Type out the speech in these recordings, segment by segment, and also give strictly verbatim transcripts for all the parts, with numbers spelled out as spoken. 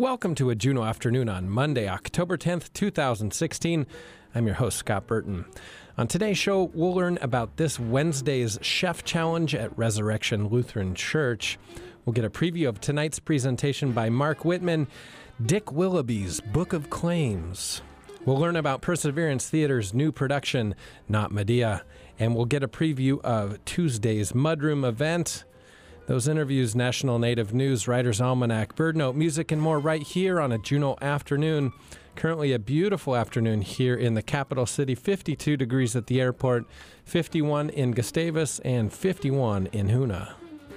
Welcome to a Juneau Afternoon on Monday, October tenth, twenty sixteen. I'm your host, Scott Burton. On today's show, we'll learn about this Wednesday's Chef Challenge at Resurrection Lutheran Church. We'll get a preview of tonight's presentation by Mark Whitman, Dick Willoughby's Book of Claims. We'll learn about Perseverance Theater's new production, Not Medea, and we'll get a preview of Tuesday's Mudroom event. Those interviews, National Native News, Writer's Almanac, Bird Note, music, and more right here on a Juneau afternoon. Currently a beautiful afternoon here in the capital city, fifty-two degrees at the airport, fifty-one in Gustavus, and fifty-one in Hoonah.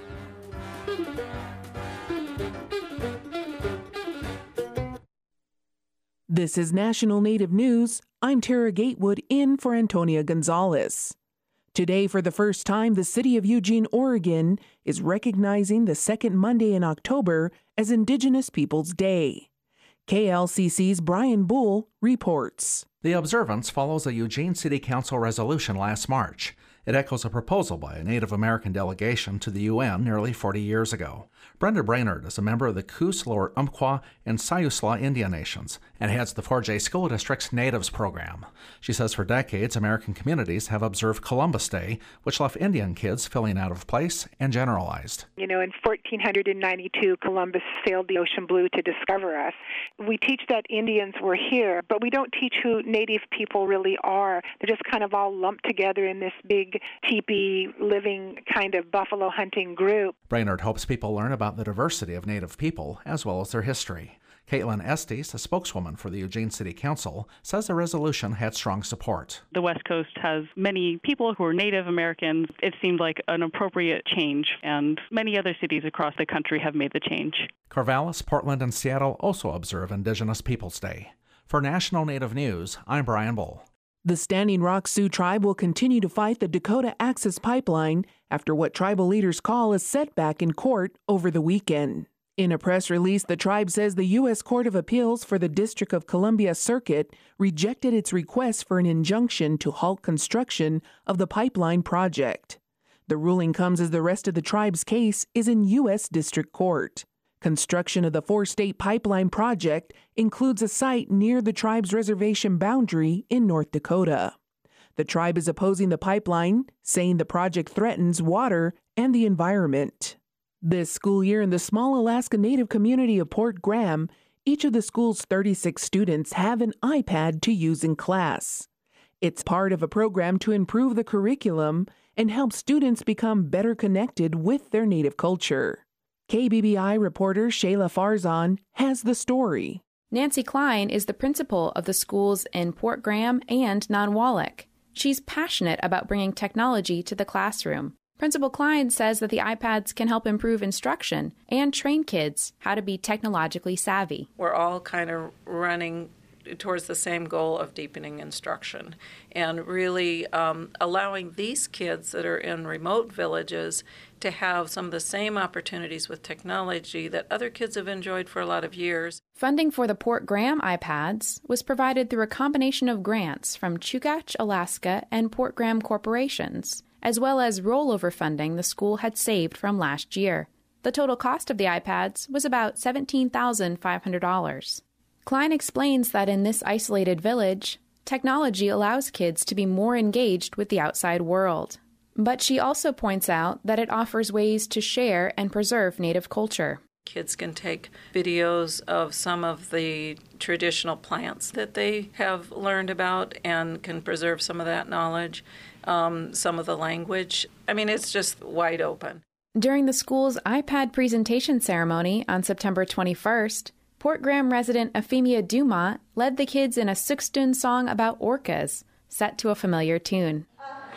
This is National Native News. I'm Tara Gatewood in for Antonia Gonzalez. Today, for the first time, the city of Eugene, Oregon is recognizing the second Monday in October as Indigenous Peoples Day. K L C C's Brian Bull reports. The observance follows a Eugene City Council resolution last March. It echoes a proposal by a Native American delegation to the U N nearly forty years ago. Brenda Brainerd is a member of the Coos, Lower Umpqua, and Siuslaw Indian Nations and heads the four J School District's Natives program. She says for decades, American communities have observed Columbus Day, which left Indian kids feeling out of place and generalized. You know, in fourteen ninety-two, Columbus sailed the ocean blue to discover us. We teach that Indians were here, but we don't teach who Native people really are. They're just kind of all lumped together in this big teepee living kind of buffalo hunting group. Brainerd hopes people learn about the diversity of Native people as well as their history. Caitlin Estes, a spokeswoman for the Eugene City Council, says the resolution had strong support. The West Coast has many people who are Native Americans. It seemed like an appropriate change, and many other cities across the country have made the change. Corvallis, Portland, and Seattle also observe Indigenous Peoples Day. For National Native News, I'm Brian Bull. The Standing Rock Sioux Tribe will continue to fight the Dakota Access Pipeline after what tribal leaders call a setback in court over the weekend. In a press release, the tribe says the U S Court of Appeals for the District of Columbia Circuit rejected its request for an injunction to halt construction of the pipeline project. The ruling comes as the rest of the tribe's case is in U S District Court. Construction of the four-state pipeline project includes a site near the tribe's reservation boundary in North Dakota. The tribe is opposing the pipeline, saying the project threatens water and the environment. This school year in the small Alaska Native community of Port Graham, each of the school's thirty-six students have an iPad to use in class. It's part of a program to improve the curriculum and help students become better connected with their Native culture. K B B I reporter Shayla Farzan has the story. Nancy Klein is the principal of the schools in Port Graham and Nonwalek. She's passionate about bringing technology to the classroom. Principal Klein says that the iPads can help improve instruction and train kids how to be technologically savvy. We're all kind of running towards the same goal of deepening instruction and really um, allowing these kids that are in remote villages to have some of the same opportunities with technology that other kids have enjoyed for a lot of years. Funding for the Port Graham iPads was provided through a combination of grants from Chugach, Alaska, and Port Graham corporations, as well as rollover funding the school had saved from last year. The total cost of the iPads was about seventeen thousand five hundred dollars. Klein explains that in this isolated village, technology allows kids to be more engaged with the outside world. But she also points out that it offers ways to share and preserve Native culture. Kids can take videos of some of the traditional plants that they have learned about and can preserve some of that knowledge, um, some of the language. I mean, it's just wide open. During the school's iPad presentation ceremony on September twenty-first, Port Graham resident Euphemia Dumont led the kids in a Sukstun song about orcas, set to a familiar tune.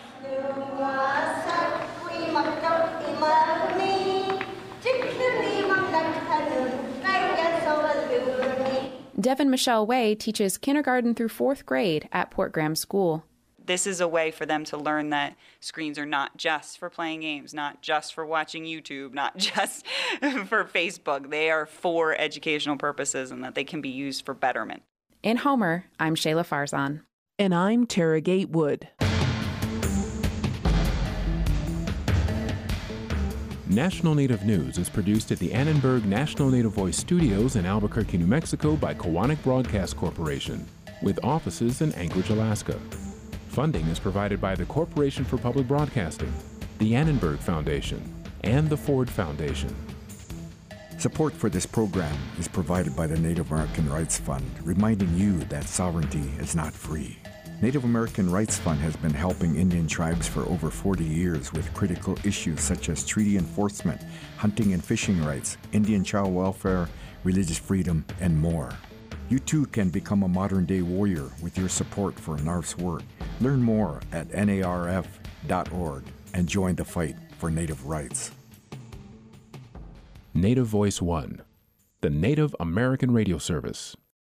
Devin Michelle Way teaches kindergarten through fourth grade at Port Graham School. This is a way for them to learn that screens are not just for playing games, not just for watching YouTube, not just for Facebook. They are for educational purposes and that they can be used for betterment. In Homer, I'm Shayla Farzan. And I'm Tara Gatewood. National Native News is produced at the Annenberg National Native Voice Studios in Albuquerque, New Mexico by Koahnic Broadcast Corporation, with offices in Anchorage, Alaska. Funding is provided by the Corporation for Public Broadcasting, the Annenberg Foundation, and the Ford Foundation. Support for this program is provided by the Native American Rights Fund, reminding you that sovereignty is not free. Native American Rights Fund has been helping Indian tribes for over forty years with critical issues such as treaty enforcement, hunting and fishing rights, Indian child welfare, religious freedom, and more. You too can become a modern-day warrior with your support for N A R F's work. Learn more at N A R F dot org and join the fight for Native rights. Native Voice One, the Native American radio service.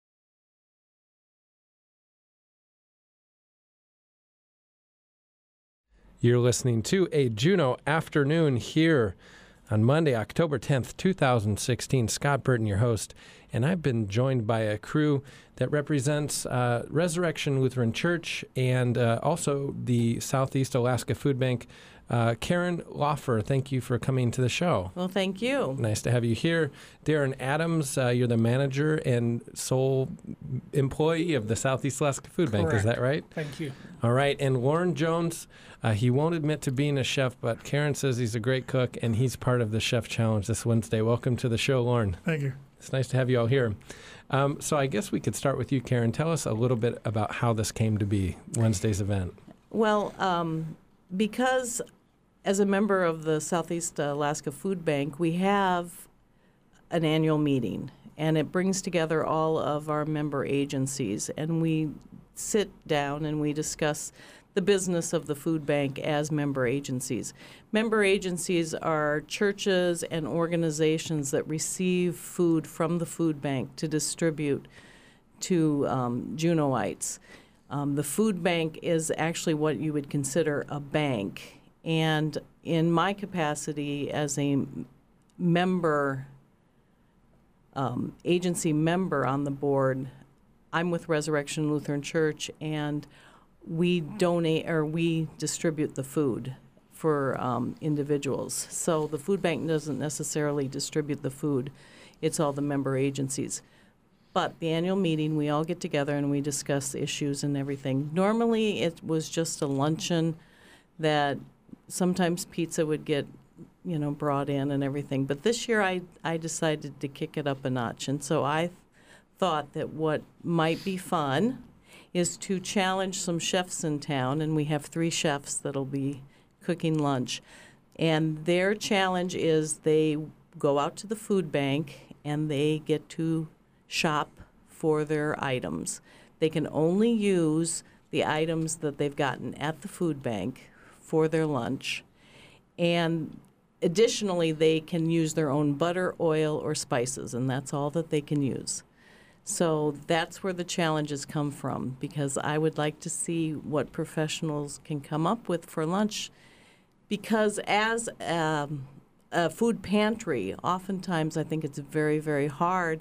You're listening to a Juneau Afternoon here on Monday, October tenth, two thousand sixteen. Scott Burton, your host, and I've been joined by a crew that represents uh, Resurrection Lutheran Church and uh, also the Southeast Alaska Food Bank. Uh, Karen Laufer, thank you for coming to the show. Well, thank you. Nice to have you here. Darren Adams, uh, you're the manager and sole employee of the Southeast Alaska Food Bank. Correct. Is that right? Thank you. All right. And Lauren Jones, uh, he won't admit to being a chef, but Karen says he's a great cook, and he's part of the Chef Challenge this Wednesday. Welcome to the show, Lauren. Thank you. It's nice to have you all here. Um, so I guess we could start with you, Karen. Tell us a little bit about how this came to be, Wednesday's event. Well, um, because as a member of the Southeast Alaska Food Bank, we have an annual meeting, and it brings together all of our member agencies, and we sit down and we discuss the business of the food bank as member agencies. Member agencies are churches and organizations that receive food from the food bank to distribute to um, Juneauites. Um, the food bank is actually what you would consider a bank. And in my capacity as a member, um, agency member on the board, I'm with Resurrection Lutheran Church, and we donate or we distribute the food for um, individuals. So the food bank doesn't necessarily distribute the food. It's all the member agencies. But the annual meeting, we all get together and we discuss issues and everything. Normally, it was just a luncheon that sometimes pizza would get, you know, brought in and everything. But this year I, I decided to kick it up a notch. And so I thought that what might be fun is to challenge some chefs in town. And we have three chefs that'll be cooking lunch. And their challenge is they go out to the food bank and they get to shop for their items. They can only use the items that they've gotten at the food bank for their lunch, and additionally they can use their own butter, oil, or spices, and that's all that they can use. So that's where the challenges come from, because I would like to see what professionals can come up with for lunch, because as um, a food pantry, oftentimes I think it's very, very hard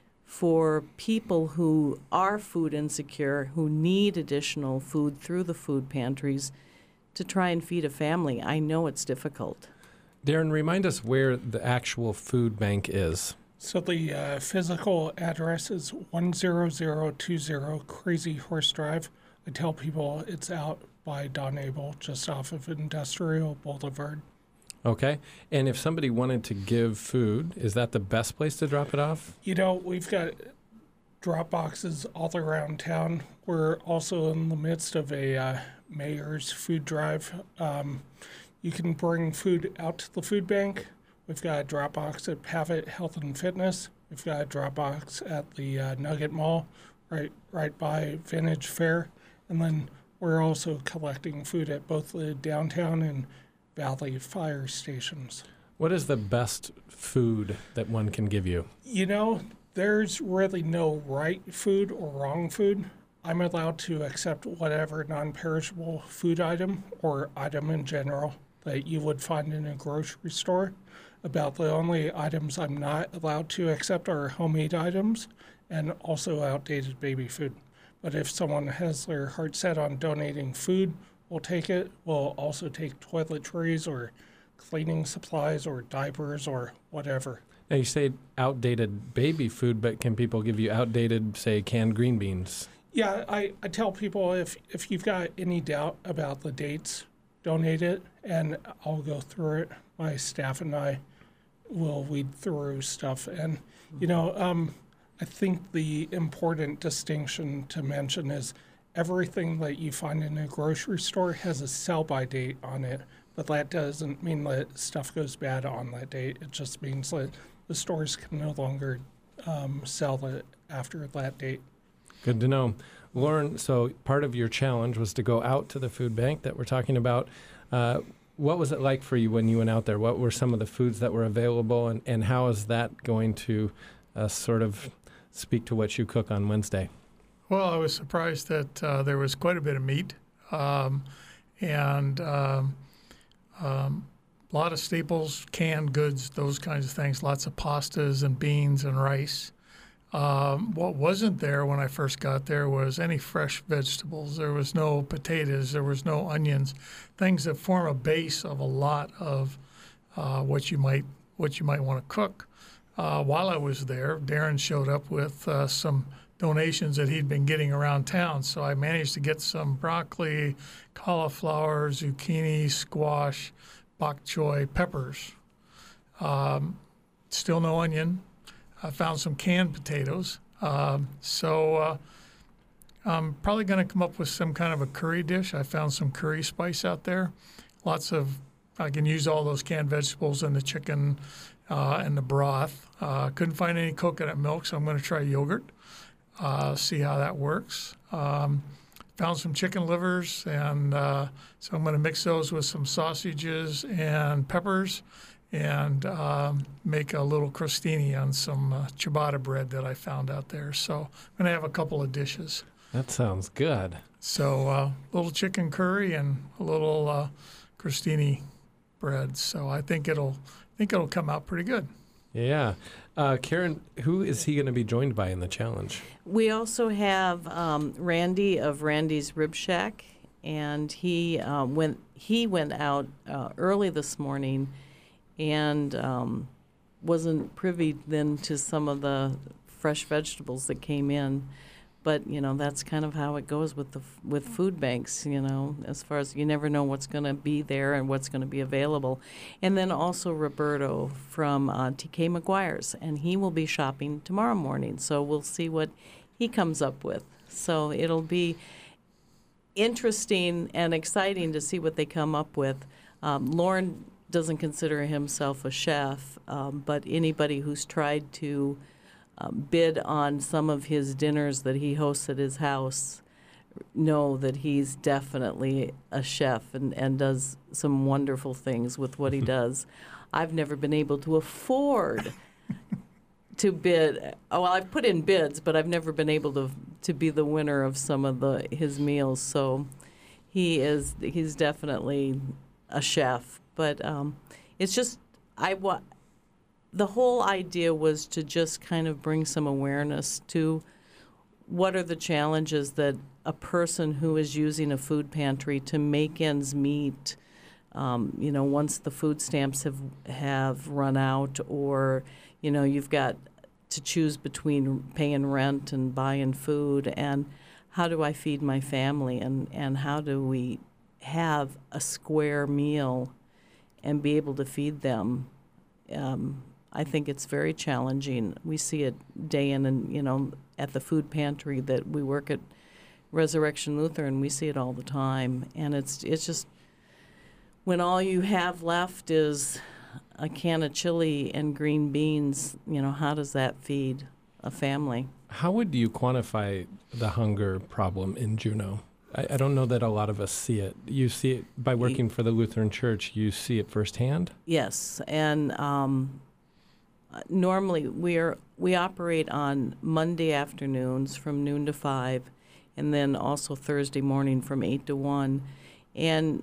for people who are food insecure, who need additional food through the food pantries, to try and feed a family. I know it's difficult. Darren, remind us where the actual food bank is. So the uh, physical address is one zero zero two zero Crazy Horse Drive. I tell people it's out by Don Abel, just off of Industrial Boulevard. Okay. And if somebody wanted to give food, is that the best place to drop it off? You know, we've got drop boxes all around town. We're also in the midst of a uh, mayor's food drive. Um, you can bring food out to the food bank. We've got a drop box at Pavitt Health and Fitness. We've got a drop box at the uh, Nugget Mall, right right by Vintage Fair. And then we're also collecting food at both the downtown and Valley fire stations. What is the best food that one can give you? You know, there's really no right food or wrong food. I'm allowed to accept whatever non-perishable food item or item in general that you would find in a grocery store. About the only items I'm not allowed to accept are homemade items and also outdated baby food. But if someone has their heart set on donating food, we'll take it. We'll also take toiletries or cleaning supplies or diapers or whatever. Now, you say outdated baby food, but can people give you outdated, say, canned green beans? Yeah, I, I tell people if, if you've got any doubt about the dates, donate it, and I'll go through it. My staff and I will weed through stuff. And, you know, um, I think the important distinction to mention is everything that you find in a grocery store has a sell-by date on it, but that doesn't mean that stuff goes bad on that date. It just means that the stores can no longer um, sell it after that date. Good to know. Lauren, so part of your challenge was to go out to the food bank that we're talking about. Uh, what was it like for you when you went out there? What were some of the foods that were available, and, and how is that going to uh, sort of speak to what you cook on Wednesday? Well, I was surprised that uh, there was quite a bit of meat um, and um, um, a lot of staples, canned goods, those kinds of things, lots of pastas and beans and rice. Um, what wasn't there when I first got there was any fresh vegetables. There was no potatoes. There was no onions, things that form a base of a lot of uh, what you might what you might want to cook. Uh, while I was there, Darren showed up with uh, some donations that he'd been getting around town. So I managed to get some broccoli, cauliflower, zucchini, squash, bok choy, peppers. Um, still no onion. I found some canned potatoes. Um, so uh, I'm probably going to come up with some kind of a curry dish. I found some curry spice out there. Lots of, I can use all those canned vegetables and the chicken uh, and the broth. Uh, couldn't find any coconut milk, so I'm going to try yogurt. Uh, see how that works. Um, found some chicken livers, and uh, so I'm going to mix those with some sausages and peppers and um, make a little crostini on some uh, ciabatta bread that I found out there. So I'm going to have a couple of dishes. That sounds good. So a uh, little chicken curry and a little uh, crostini bread. So I think it'll I think it'll come out pretty good. Yeah. Uh, Karen, who is he going to be joined by in the challenge? We also have um, Randy of Randy's Rib Shack, and he uh, went he went out uh, early this morning and um, wasn't privy then to some of the fresh vegetables that came in. But, you know, that's kind of how it goes with the with food banks, you know, as far as you never know what's going to be there and what's going to be available. And then also Roberto from uh, T K McGuire's, and he will be shopping tomorrow morning. So we'll see what he comes up with. So it'll be interesting and exciting to see what they come up with. Um, Lauren doesn't consider himself a chef, um, but anybody who's tried to Um, bid on some of his dinners that he hosts at his house know that he's definitely a chef and, and does some wonderful things with what he does. I've never been able to afford to bid. Oh, well, I've put in bids, but I've never been able to to be the winner of some of the his meals. So he is he's definitely a chef. But um, it's just I wa. The whole idea was to just kind of bring some awareness to what are the challenges that a person who is using a food pantry to make ends meet, um, you know, once the food stamps have have run out, or, you know, you've got to choose between paying rent and buying food, and how do I feed my family, and, and how do we have a square meal and be able to feed them. Um, I think it's very challenging. We see it day in and, you know, at the food pantry that we work at Resurrection Lutheran, we see it all the time. And it's it's just when all you have left is a can of chili and green beans, you know, how does that feed a family? How would you quantify the hunger problem in Juneau? I, I don't know that a lot of us see it. You see it by working for the Lutheran Church. You see it firsthand? Yes, and um, normally we are we operate on Monday afternoons from noon to five, and then also Thursday morning from eight to one. And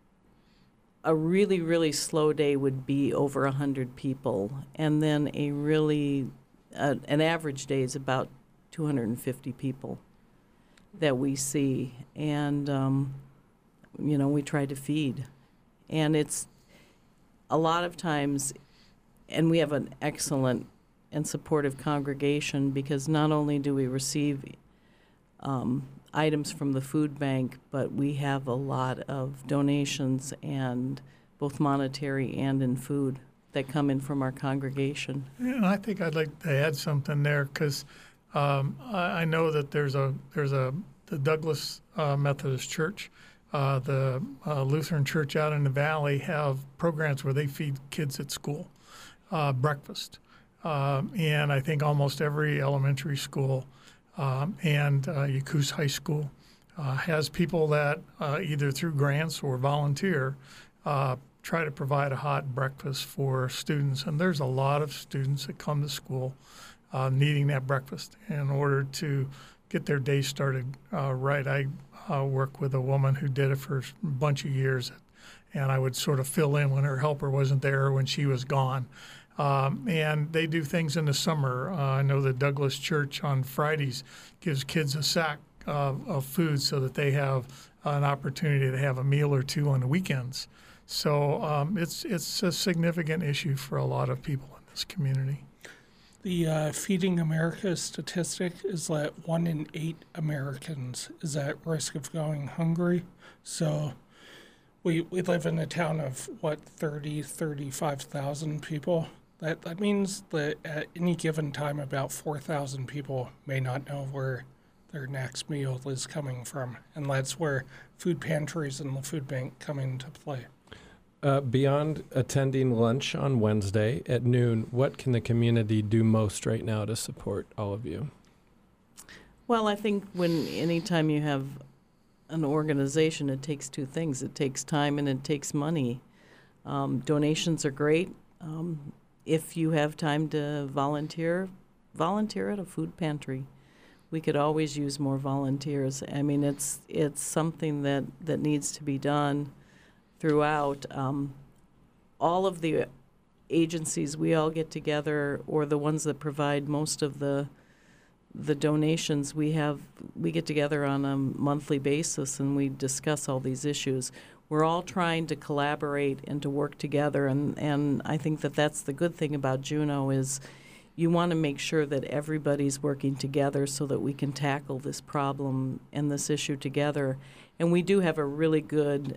a really, really slow day would be over one hundred people, and then a really, uh, an average day is about two hundred fifty people that we see, and, um, you know, we try to feed. And it's a lot of times, and we have an excellent and supportive congregation, because not only do we receive um, items from the food bank, but we have a lot of donations, and both monetary and in food, that come in from our congregation. And I think I'd like to add something there, because um, I, I know that there's a there's a the Douglas uh, Methodist Church, uh, the uh, Lutheran Church out in the valley have programs where they feed kids at school uh, breakfast, um, and I think almost every elementary school um, and uh, Yacoos High School uh, has people that uh, either through grants or volunteer uh, try to provide a hot breakfast for students. And there's a lot of students that come to school uh, needing that breakfast in order to get their day started uh, right. I uh, work with a woman who did it for a bunch of years, and I would sort of fill in when her helper wasn't there or when she was gone. Um, and they do things in the summer. Uh, I know the Douglas Church on Fridays gives kids a sack of, of food so that they have an opportunity to have a meal or two on the weekends. So um, it's it's a significant issue for a lot of people in this community. The uh, Feeding America statistic is that one in eight Americans is at risk of going hungry. So we we live in a town of, what, thirty, thirty-five thousand people. That, that means that at any given time, about four thousand people may not know where their next meal is coming from. And that's where food pantries and the food bank come into play. Uh, beyond attending lunch on Wednesday at noon, what can the community do most right now to support all of you? Well, I think when anytime you have an organization, it takes two things. It takes time and it takes money. Um, donations are great. Um, if you have time to volunteer, volunteer at a food pantry. We could always use more volunteers. I mean, it's it's something that, that needs to be done throughout. Um, all of the agencies, we all get together, or the ones that provide most of the the donations, we have we get together on a monthly basis and we discuss all these issues. We're all trying to collaborate and to work together, and, and I think that that's the good thing about Juneau is you want to make sure that everybody's working together so that we can tackle this problem and this issue together. And we do have a really good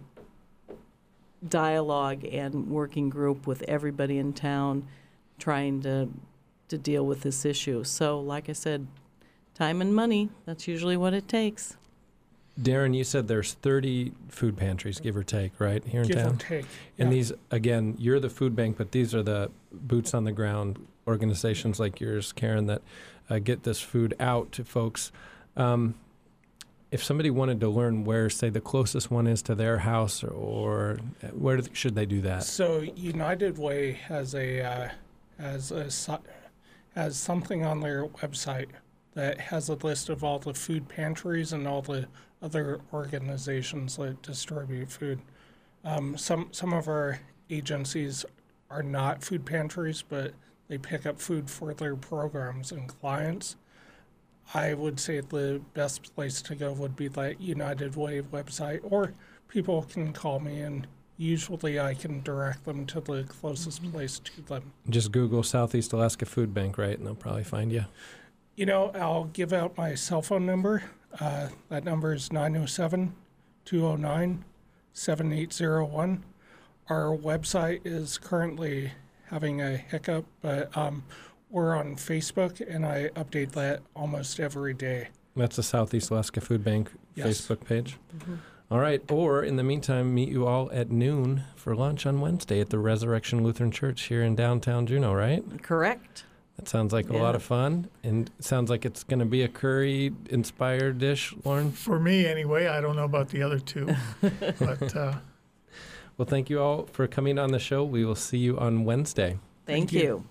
dialogue and working group with everybody in town trying to to deal with this issue. So, like I said, time and money, that's usually what it takes. Darren, you said there's thirty food pantries, give or take, right, here in give town? Give or take, And yeah. these, again, you're the food bank, but these are the boots-on-the-ground organizations like yours, Karen, that uh, get this food out to folks. Um, if somebody wanted to learn where, say, the closest one is to their house, or, or where should they do that? So United Way has a uh, has a has something on their website that has a list of all the food pantries and all the other organizations that distribute food. Um, some some of our agencies are not food pantries, but they pick up food for their programs and clients. I would say the best place to go would be the United Way website, or people can call me, and usually I can direct them to the closest mm-hmm. place to them. Just Google Southeast Alaska Food Bank, right, and they'll probably find you. You know, I'll give out my cell phone number. Uh, that number is nine oh seven, two oh nine, seven eight oh one. Our website is currently having a hiccup, but um, we're on Facebook, and I update that almost every day. That's the Southeast Alaska Food Bank yes. Facebook page? Mm-hmm. All right. Or, in the meantime, meet you all at noon for lunch on Wednesday at the Resurrection Lutheran Church here in downtown Juneau, right? Correct. That sounds like yeah. a lot of fun, and it sounds like it's going to be a curry-inspired dish, Lauren? For me, anyway. I don't know about the other two. but uh... Well, thank you all for coming on the show. We will see you on Wednesday. Thank, thank you. you.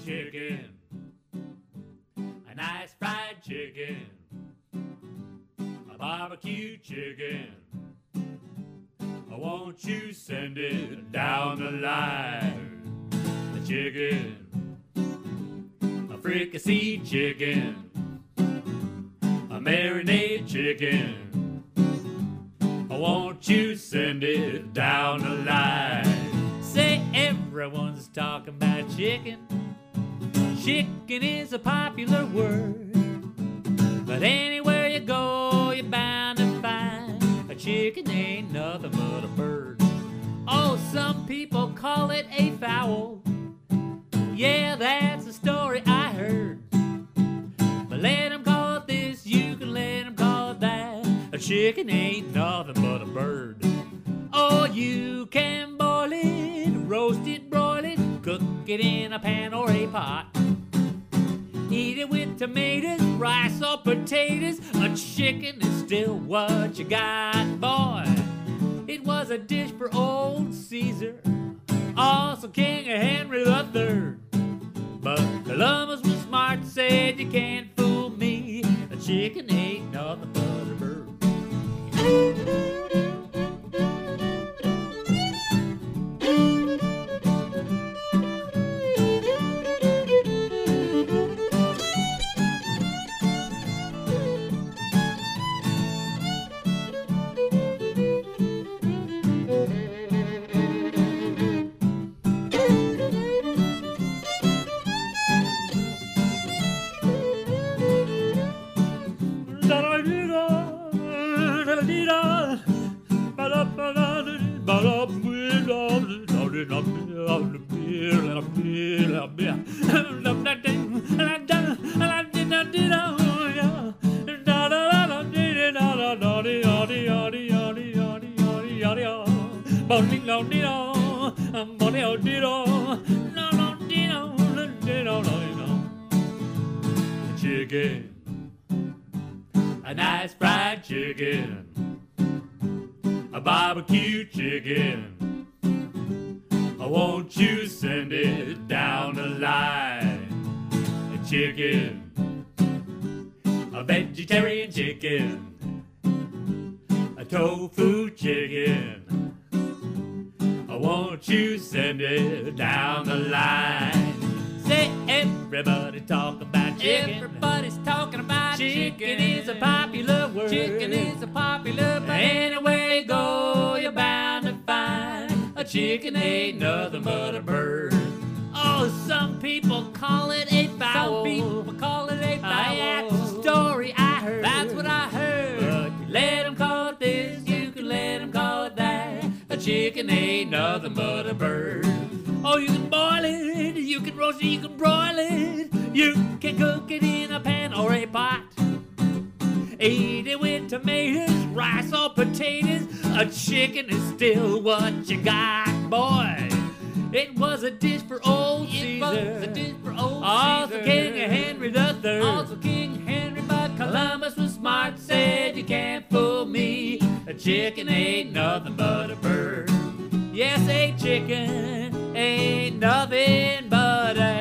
chicken, a nice fried chicken, a barbecue chicken. Won't you send it down the line? The chicken, a fricassee chicken, a marinade chicken. Won't you send it down the line? Say everyone's talking about chicken. Chicken is a popular word, but anywhere you go, you're bound to find a chicken ain't nothing but a bird. Oh, some people call it a fowl. Yeah, that's a story I heard. But let them call it this, you can let them call it that. A chicken ain't nothing but a bird. Oh, you can boil it, roast it, broil it, cook it in a pan or a pot. Eat it with tomatoes, rice or potatoes. A chicken is still what you got, boy. It was a dish for old Caesar, also King Henry the Third. But Columbus was smart, said you can't fool me. A chicken ain't nothing but a bird. Chicken, a nice fried chicken, a barbecue chicken. Won't you send it down the line? A chicken, a vegetarian chicken, a tofu chicken. Won't you send it down the line? Say everybody talk about chicken. Everybody's talking about chicken. Chicken is a popular word. Chicken is a popular word. Anywhere you go, you're bound to find a chicken ain't nothing but a bird. Oh, some people call it a fowl. Some people call it a fowl. That's a story I heard. That's what I heard. But you let them call it this, you can let them call it that. A chicken ain't nothing but a bird. Oh, you can boil it, you can roast it, you can broil it, you can cook it in a pan or a pot. Eat it with tomatoes, rice or potatoes. A chicken is still what you got, boy. It was a dish for old Caesar. It was a dish for old also Caesar. King Henry the Third. Also King Henry, but Columbus was smart, said you can't fool me. A chicken ain't nothing but a bird. Yes, a chicken ain't nothing but a...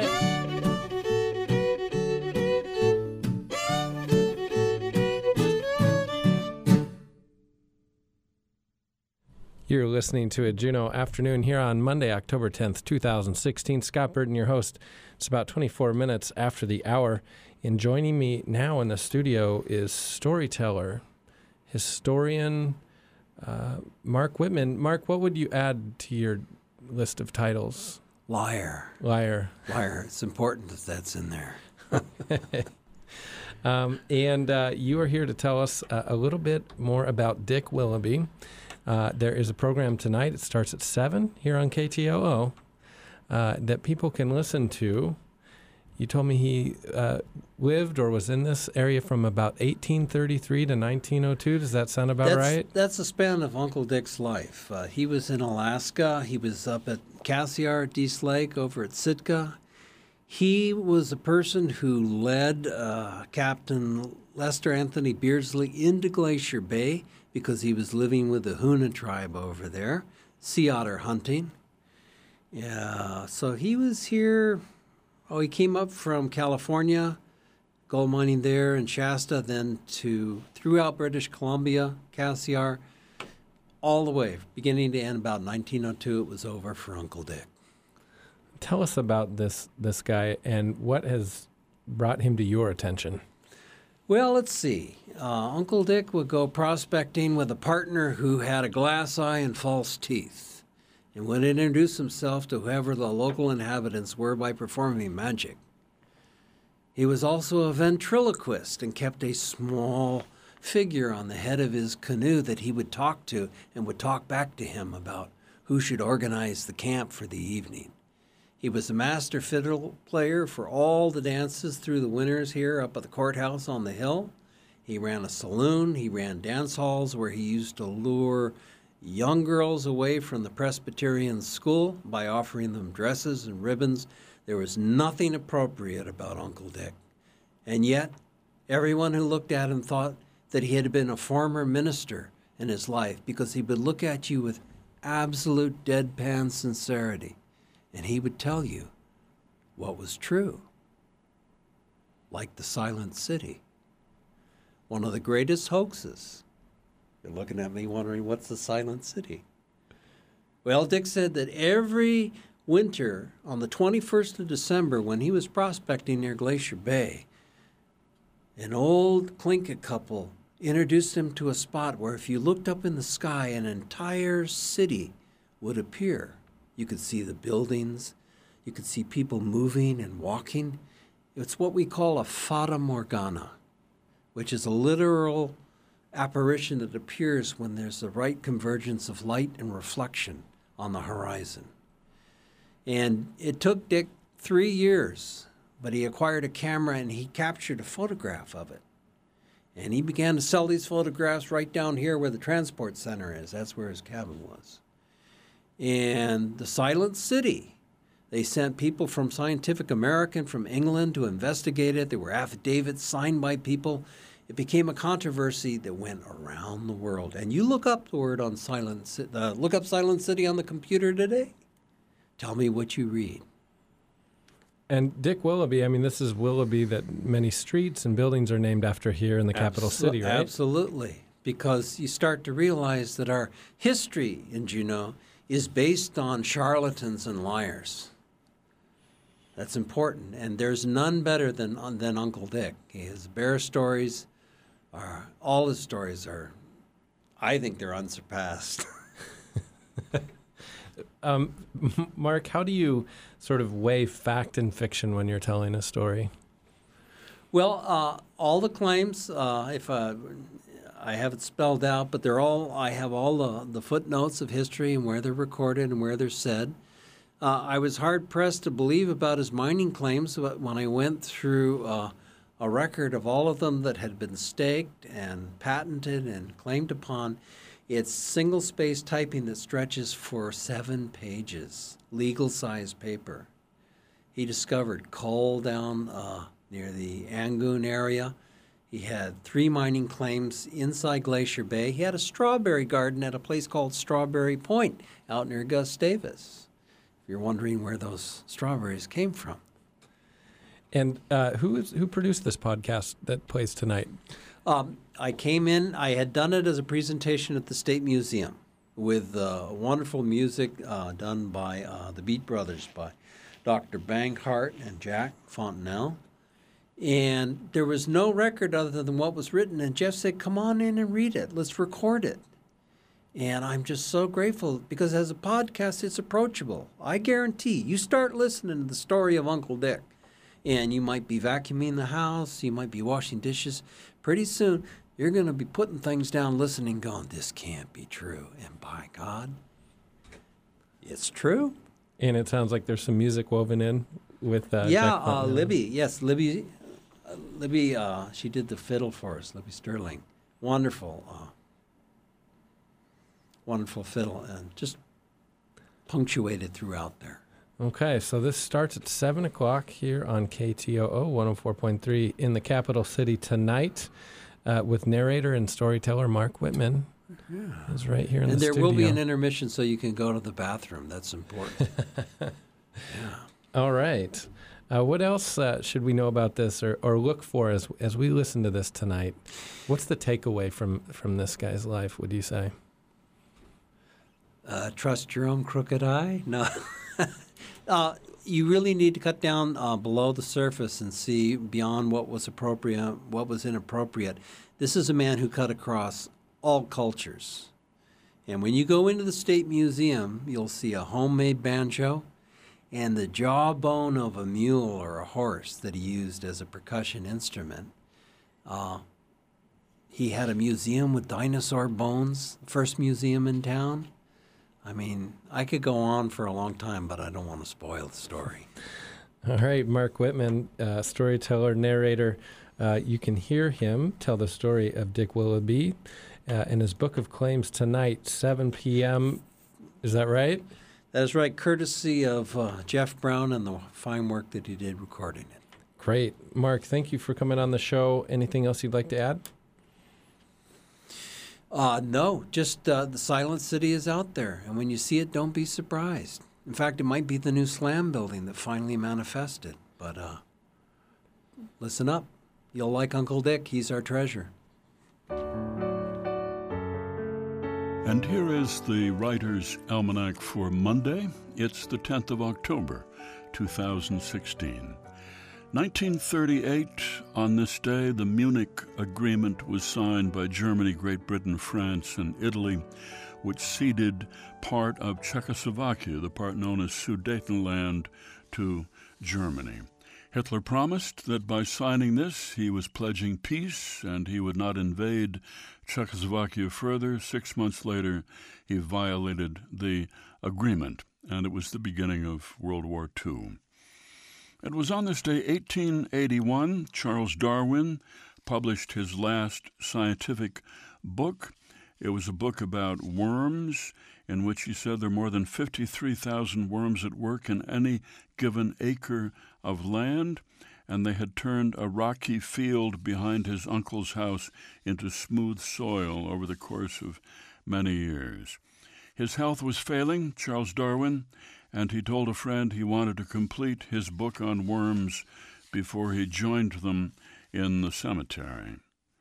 You're listening to a Juneau Afternoon here on Monday, October tenth, two thousand sixteen. Scott Burton, your host. It's about twenty-four minutes after the hour. And joining me now in the studio is storyteller, historian, uh, Mark Whitman. Mark, what would you add to your list of titles? Liar. Liar. Liar. It's important that that's in there. um, and uh, you are here to tell us uh, a little bit more about Dick Willoughby. Uh, there is a program tonight. It starts at seven here on K T O O uh, that people can listen to. You told me he uh, lived or was in this area from about eighteen thirty-three to nineteen oh two. Does that sound about that's, right? That's the span of Uncle Dick's life. Uh, he was in Alaska. He was up at Cassiar at East Lake, over at Sitka. He was a person who led uh, Captain Lester Anthony Beardsley into Glacier Bay because he was living with the Hoona tribe over there, sea otter hunting. Yeah, so he was here Oh, he came up from California, gold mining there in Shasta, then to throughout British Columbia, Cassiar, all the way, beginning to end. About nineteen oh two, it was over for Uncle Dick. Tell us about this this guy and what has brought him to your attention. Well, let's see. Uh, Uncle Dick would go prospecting with a partner who had a glass eye and false teeth, and would introduce himself to whoever the local inhabitants were by performing magic. He was also a ventriloquist and kept a small figure on the head of his canoe that he would talk to and would talk back to him about who should organize the camp for the evening. He was a master fiddle player for all the dances through the winters here up at the courthouse on the hill. He ran a saloon. He ran dance halls where he used to lure young girls away from the Presbyterian school by offering them dresses and ribbons. There was nothing appropriate about Uncle Dick. And yet, everyone who looked at him thought that he had been a former minister in his life, because he would look at you with absolute deadpan sincerity, and he would tell you what was true, like the Silent City, one of the greatest hoaxes. You're looking at me wondering, what's the Silent City? Well, Dick said that every winter on the twenty-first of December, when he was prospecting near Glacier Bay, an old Tlingit couple introduced him to a spot where if you looked up in the sky, an entire city would appear. You could see the buildings. You could see people moving and walking. It's what we call a fata morgana, which is a literal apparition that appears when there's the right convergence of light and reflection on the horizon. And it took Dick three years, but he acquired a camera and he captured a photograph of it. And he began to sell these photographs right down here where the transport center is. That's where his cabin was. And the Silent City, they sent people from Scientific American from England to investigate it. There were affidavits signed by people. It became a controversy that went around the world. And you look up the word on Silent City, uh, look up Silent City on the computer today. Tell me what you read. And Dick Willoughby, I mean, this is Willoughby that many streets and buildings are named after here in the capital Absol- city, right? Absolutely, because you start to realize that our history in Juneau is based on charlatans and liars. That's important, and there's none better than than Uncle Dick. His bear stories, are all his stories are, I think they're unsurpassed. um, Mark, how do you sort of weigh fact and fiction when you're telling a story? Well, uh, all the claims, uh, if uh, I have it spelled out, but they're all, I have all the, the footnotes of history and where they're recorded and where they're said. Uh, I was hard-pressed to believe about his mining claims when I went through uh, a record of all of them that had been staked and patented and claimed upon. It's single-space typing that stretches for seven pages, legal-sized paper. He discovered coal down uh, near the Angoon area. He had three mining claims inside Glacier Bay. He had a strawberry garden at a place called Strawberry Point out near Gustavus. If you're wondering where those strawberries came from. And uh, who is who produced this podcast that plays tonight? Um, I came in, I had done it as a presentation at the State Museum with uh, wonderful music uh, done by uh, the Beat Brothers, by Doctor Banghart and Jack Fontenelle. And there was no record other than what was written. And Jeff said, come on in and read it. Let's record it. And I'm just so grateful because as a podcast, it's approachable. I guarantee you start listening to the story of Uncle Dick, and you might be vacuuming the house, you might be washing dishes. Pretty soon, you're going to be putting things down, listening, going, this can't be true. And by God, it's true. And it sounds like there's some music woven in with uh, yeah, Jack uh, Libby. Yes, Libby. Uh, Libby. Uh, she did the fiddle for us. Libby Sterling, wonderful, uh, wonderful fiddle, and just punctuated throughout there. Okay, so this starts at seven o'clock here on K T O O one oh four point three in the capital city tonight uh, with narrator and storyteller Mark Whitman. Yeah. He's right here in and the studio. And there will be an intermission so you can go to the bathroom. That's important. Yeah. All right. Uh, what else uh, should we know about this or, or look for as as we listen to this tonight? What's the takeaway from, from this guy's life, would you say? Uh, trust your own crooked eye? No. uh, you really need to cut down uh, below the surface and see beyond what was appropriate, what was inappropriate. This is a man who cut across all cultures. And when you go into the State Museum, you'll see a homemade banjo and the jawbone of a mule or a horse that he used as a percussion instrument. Uh, he had a museum with dinosaur bones, the first museum in town. I mean, I could go on for a long time, but I don't want to spoil the story. All right, Mark Whitman, uh, storyteller, narrator. Uh, you can hear him tell the story of Dick Willoughby uh, in his Book of Claims tonight, seven p.m. Is that right? That is right, courtesy of uh, Jeff Brown and the fine work that he did recording it. Great. Mark, thank you for coming on the show. Anything else you'd like to add? Uh, no, just uh, the Silent City is out there, and when you see it, don't be surprised. In fact, it might be the new Slam building that finally manifested. But uh, listen up. You'll like Uncle Dick. He's our treasure. And here is the Writer's Almanac for Monday. It's the tenth of October, two thousand sixteen. nineteen thirty-eight, on this day, the Munich Agreement was signed by Germany, Great Britain, France, and Italy, which ceded part of Czechoslovakia, the part known as Sudetenland, to Germany. Hitler promised that by signing this, he was pledging peace and he would not invade Czechoslovakia further. Six months later, he violated the agreement, and it was the beginning of World War Two. It was on this day, eighteen eighty-one, Charles Darwin published his last scientific book. It was a book about worms, in which he said there are more than fifty-three thousand worms at work in any given acre of land, and they had turned a rocky field behind his uncle's house into smooth soil over the course of many years. His health was failing, Charles Darwin, and he told a friend he wanted to complete his book on worms before he joined them in the cemetery.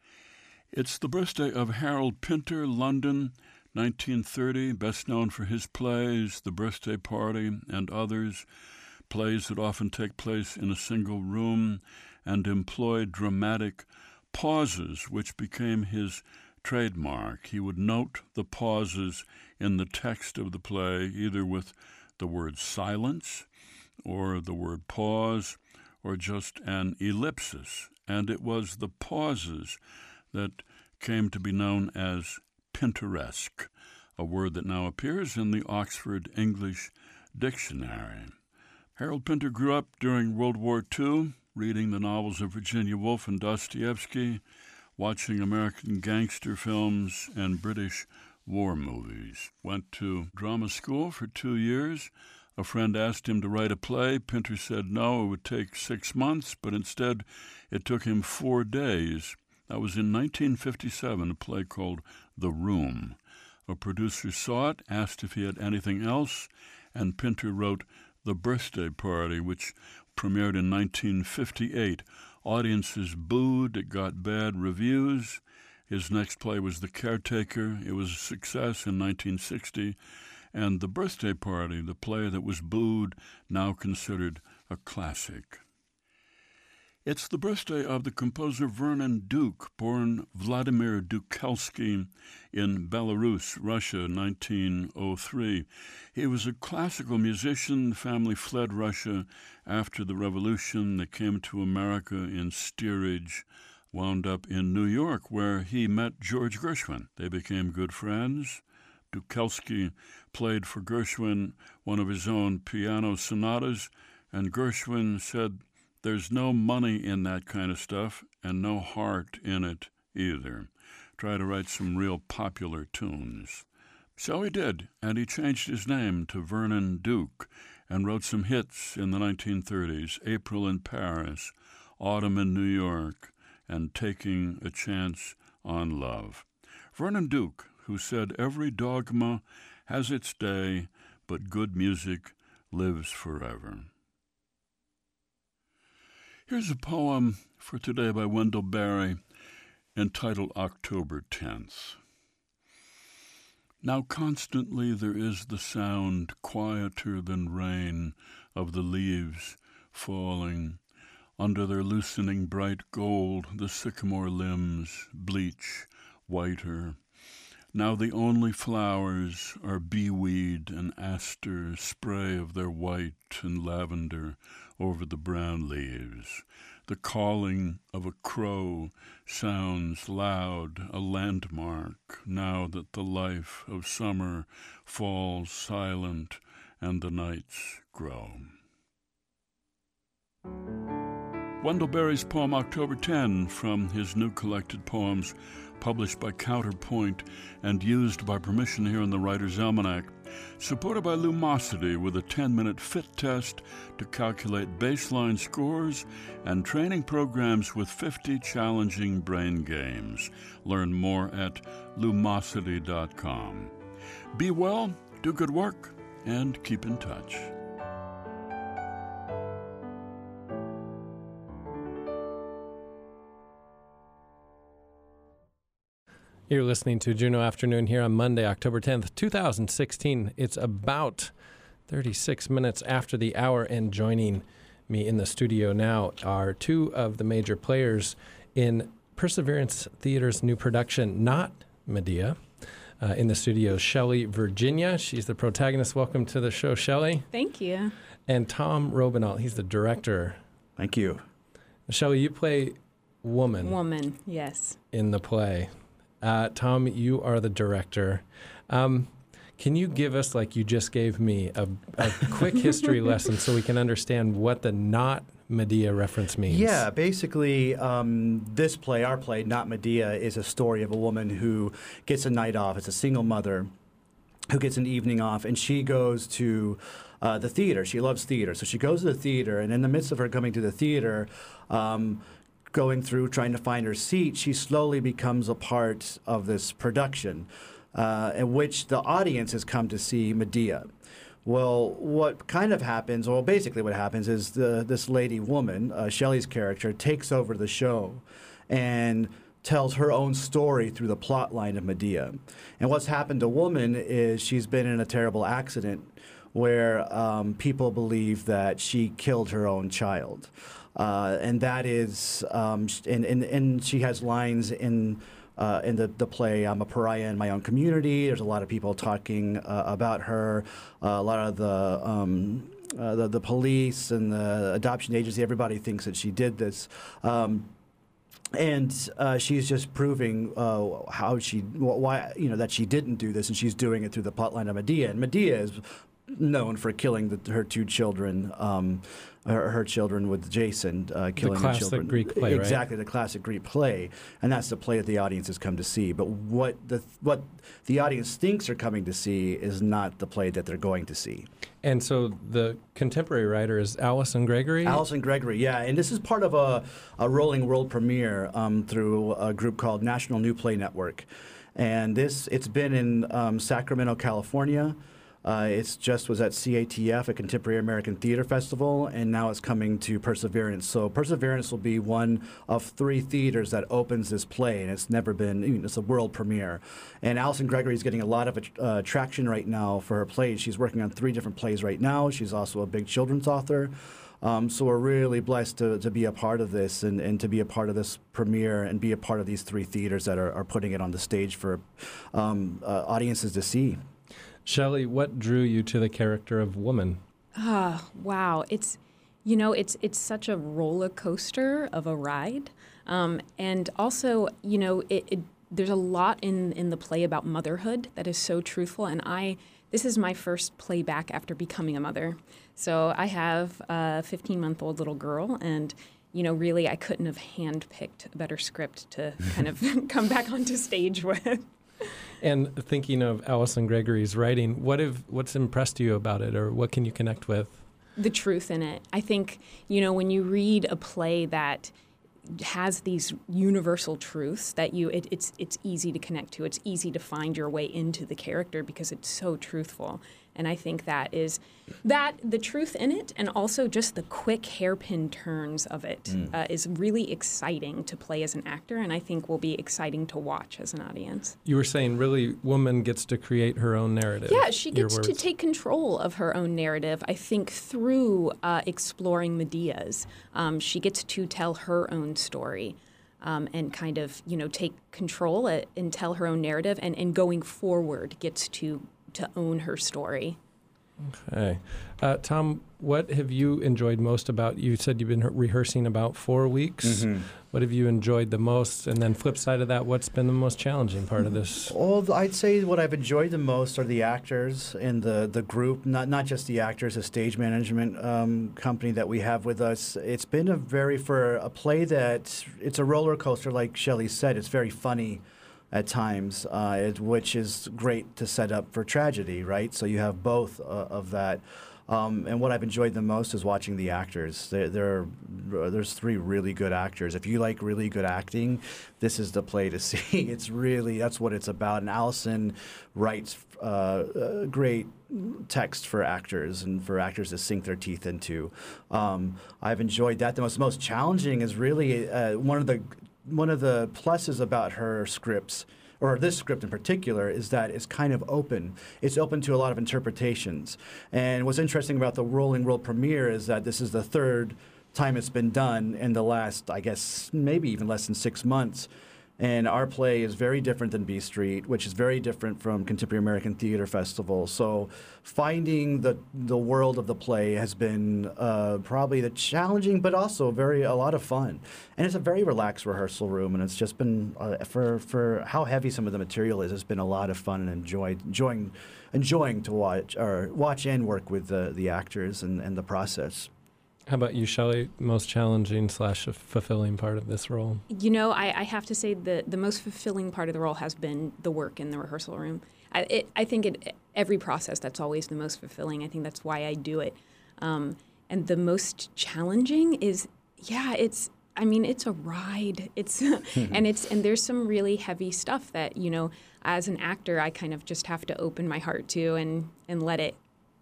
It's the birthday of Harold Pinter, London, nineteen thirty, best known for his plays, The Birthday Party, and others, plays that often take place in a single room and employ dramatic pauses, which became his trademark. He would note the pauses in the text of the play, either with the word silence or the word pause or just an ellipsis, and it was the pauses that came to be known as Pinteresque, a word that now appears in the Oxford English Dictionary. Harold Pinter grew up during World War Two, reading the novels of Virginia Woolf and Dostoevsky, watching American gangster films and British war movies. Went to drama school for two years. A friend asked him to write a play. Pinter said no, it would take six months, but instead it took him four days. That was in nineteen fifty-seven, a play called The Room. A producer saw it, asked if he had anything else, and Pinter wrote The Birthday Party, which premiered in nineteen fifty-eight. Audiences booed, it got bad reviews. His next play was The Caretaker. It was a success in nineteen sixty. And The Birthday Party, the play that was booed, now considered a classic. It's the birthday of the composer Vernon Duke, born Vladimir Dukelsky in Belarus, Russia, nineteen oh three. He was a classical musician. The family fled Russia after the revolution. They came to America in steerage, wound up in New York, where he met George Gershwin. They became good friends. Dukelsky played for Gershwin one of his own piano sonatas, and Gershwin said, "There's no money in that kind of stuff and no heart in it either. Try to write some real popular tunes." So he did, and he changed his name to Vernon Duke and wrote some hits in the nineteen thirties, April in Paris, Autumn in New York, and Taking a Chance on Love. Vernon Duke, who said, "Every dogma has its day, but good music lives forever." Here's a poem for today by Wendell Berry entitled October tenth. Now constantly there is the sound, quieter than rain, of the leaves falling. Under their loosening bright gold, the sycamore limbs bleach whiter. Now the only flowers are beeweed and aster, spray of their white and lavender over the brown leaves. The calling of a crow sounds loud, a landmark, now that the life of summer falls silent and the nights grow. Wendell Berry's poem October tenth, from his new collected poems published by Counterpoint and used by permission here in the Writer's Almanac, supported by Lumosity with a ten-minute fit test to calculate baseline scores and training programs with fifty challenging brain games. Learn more at lumosity dot com. Be well, do good work, and keep in touch. You're listening to Juneau Afternoon here on Monday, October tenth, twenty sixteen. It's about thirty-six minutes after the hour, and joining me in the studio now are two of the major players in Perseverance Theater's new production, Not Medea. Uh, in the studio, Shelley Virginia. She's the protagonist. Welcome to the show, Shelley. Thank you. And Tom Robinault. He's the director. Thank you. Shelley, you play Woman. Woman, yes. In the play. Uh, Tom, you are the director. Um, can you give us, like you just gave me, a, a quick history lesson so we can understand what the Not Medea reference means? Yeah, basically, um, this play, our play, Not Medea, is a story of a woman who gets a night off. It's a single mother who gets an evening off, and she goes to uh, the theater. She loves theater. So she goes to the theater, and in the midst of her coming to the theater, um, going through trying to find her seat, she slowly becomes a part of this production uh, in which the audience has come to see Medea. Well, what kind of happens, well, basically what happens is the, this lady woman, uh, Shelley's character, takes over the show and tells her own story through the plot line of Medea. And what's happened to Woman is she's been in a terrible accident where um, people believe that she killed her own child. Uh, and that is, um, and, and, and she has lines in uh, in the, the play, I'm a pariah in my own community. There's a lot of people talking uh, about her. Uh, a lot of the, um, uh, the the police and the adoption agency, everybody thinks that she did this. Um, and uh, she's just proving uh, how she, why, you know, that she didn't do this, and she's doing it through the plotline of Medea. And Medea is known for killing the, her two children, um, her, her children with Jason, uh, killing the the children. classic Greek play, exactly, right? The classic Greek play, and that's the play that the audience has come to see. But what the what the audience thinks they're coming to see is not the play that they're going to see. And so the contemporary writer is Allison Gregory? Allison Gregory, yeah. And this is part of a, a rolling world premiere um, through a group called National New Play Network. And this, it's been in um, Sacramento, California. Uh, it's just was at C A T F, a Contemporary American Theater Festival, and now it's coming to Perseverance. So Perseverance will be one of three theaters that opens this play, and it's never been, you know, it's a world premiere. And Allison Gregory is getting a lot of uh, traction right now for her plays. She's working on three different plays right now. She's also a big children's author. Um, so we're really blessed to, to be a part of this and, and to be a part of this premiere and be a part of these three theaters that are, are putting it on the stage for um, uh, audiences to see. Shelley, what drew you to the character of Woman? Ah, oh, wow. It's, you know, it's it's such a roller coaster of a ride. Um, and also, you know, it, it, there's a lot in, in the play about motherhood that is so truthful. And I, this is my first play back after becoming a mother. So I have a fifteen-month-old little girl, and, you know, really I couldn't have handpicked a better script to kind of come back onto stage with. And thinking of Allison Gregory's writing, what have what's impressed you about it, or what can you connect with? The truth in it. I think, you know, when you read a play that has these universal truths that you it, it's it's easy to connect to. It's easy to find your way into the character because it's so truthful. And I think that is that the truth in it, and also just the quick hairpin turns of it, mm. uh, is really exciting to play as an actor, and I think will be exciting to watch as an audience. You were saying, really, woman gets to create her own narrative. Yeah, she gets to take control of her own narrative, I think, through uh, exploring Medea's. Um, she gets to tell her own story. Um, and kind of, you know, take control at, and tell her own narrative, and, and going forward gets to to own her story. Okay. Uh, Tom, what have you enjoyed most about, you said you've been rehearsing about four weeks. Mm-hmm. What have you enjoyed the most? And then flip side of that, what's been the most challenging part of this? Well, I'd say what I've enjoyed the most are the actors and the, the group, not not just the actors, the stage management um, company that we have with us. It's been a very, for a play that, it's a roller coaster, like Shelley said. It's very funny at times, uh, it, which is great to set up for tragedy, right? So you have both uh, of that. Um, and what I've enjoyed the most is watching the actors. There, there, there's three really good actors. If you like really good acting, this is the play to see. It's really, that's what it's about. And Allison writes uh, a great text for actors and for actors to sink their teeth into. Um, I've enjoyed that. The most, most challenging is really uh, one of the One of the pluses about her scripts, or this script in particular, is that it's kind of open. It's open to a lot of interpretations. And what's interesting about the Rolling World premiere is that this is the third time it's been done in the last, I guess, maybe even less than six months. And our play is very different than B Street, which is very different from Contemporary American Theater Festival. So finding the the world of the play has been uh, probably the challenging, but also very a lot of fun. And it's a very relaxed rehearsal room, and it's just been uh, for for how heavy some of the material is. It's been a lot of fun and enjoyed enjoying enjoying to watch or watch and work with the the actors and, and the process. How about you, Shelley? Most challenging slash fulfilling part of this role? You know, I, I have to say the the most fulfilling part of the role has been the work in the rehearsal room. I, it, I think it, every process, that's always the most fulfilling. I think that's why I do it. Um, and the most challenging is, yeah, it's, I mean, it's a ride. It's and it's and there's some really heavy stuff that, you know, as an actor, I kind of just have to open my heart to and and let it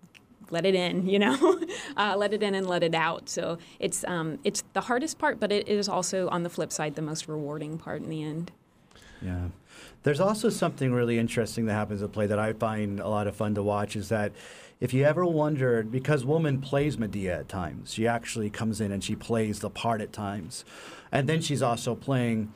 let it in, you know, uh, let it in and let it out. So it's um, it's the hardest part, but it is also, on the flip side, the most rewarding part in the end. Yeah. There's also something really interesting that happens in play that I find a lot of fun to watch, is that if you ever wondered, because Woman plays Medea at times, she actually comes in and she plays the part at times. And then she's also playing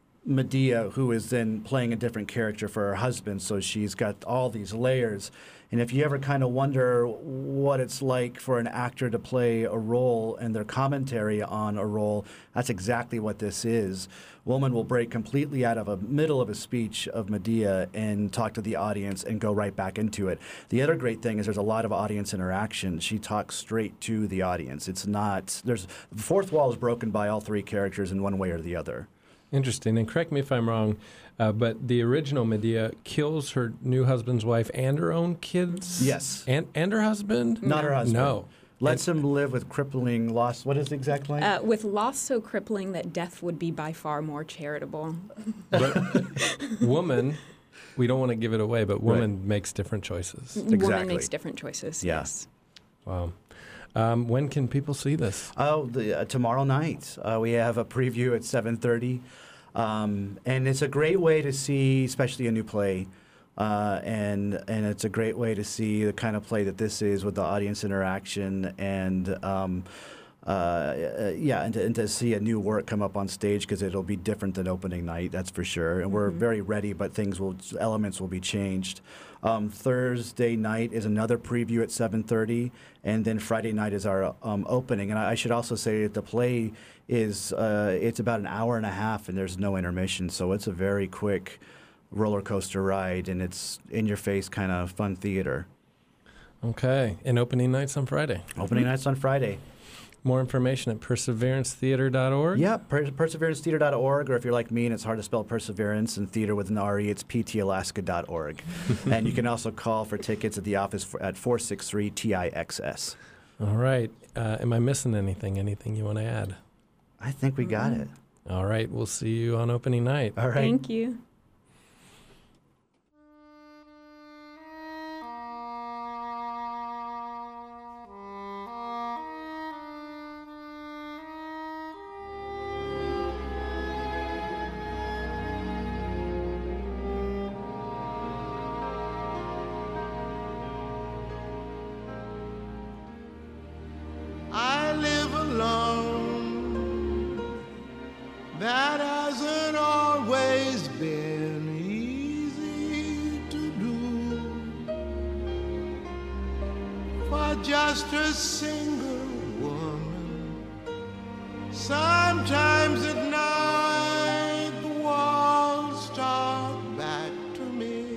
Medea, who is then playing a different character for her husband, so she's got all these layers. And if you ever kind of wonder what it's like for an actor to play a role and their commentary on a role, that's exactly what this is. Woman will break completely out of a middle of a speech of Medea and talk to the audience and go right back into it. The other great thing is there's a lot of audience interaction. She talks straight to the audience. It's not, there's, the fourth wall is broken by all three characters in one way or the other. Interesting, and correct me if I'm wrong, uh, but the original Medea kills her new husband's wife and her own kids? Yes. And and her husband? Not her husband. No. Lets him live with crippling loss. What is the exact line? Uh, with loss so crippling that death would be by far more charitable. But woman, we don't want to give it away, but woman right. makes different choices. Exactly. Woman makes different choices, yeah. yes. Wow. Um, when can people see this? Oh, the, uh, tomorrow night. Uh, we have a preview at seven thirty. Um, and it's a great way to see, especially a new play, uh, and and it's a great way to see the kind of play that this is with the audience interaction and, um, uh, yeah, and to, and to see a new work come up on stage, because it'll be different than opening night, that's for sure. And we're mm-hmm. very ready, but things will, elements will be changed. Um, Thursday night is another preview at seven thirty, and then Friday night is our um, opening. And I, I should also say that the play is uh, it's about an hour and a half, and there's no intermission, so it's a very quick roller coaster ride, and it's in-your-face kind of fun theater. Okay, and opening nights on Friday. Opening nights on Friday. More information at perseverance theater dot org? Yeah, per- perseverance theater dot org, or if you're like me and it's hard to spell perseverance and theater with an R E, it's p t alaska dot org. And you can also call for tickets at the office for, at four six three T I X S. All right. Uh, am I missing anything? Anything you want to add? I think we got it. All right. We'll see you on opening night. All right. Thank you. I live alone. That hasn't always been easy to do. For just a single woman, sometimes at night the walls talk back to me.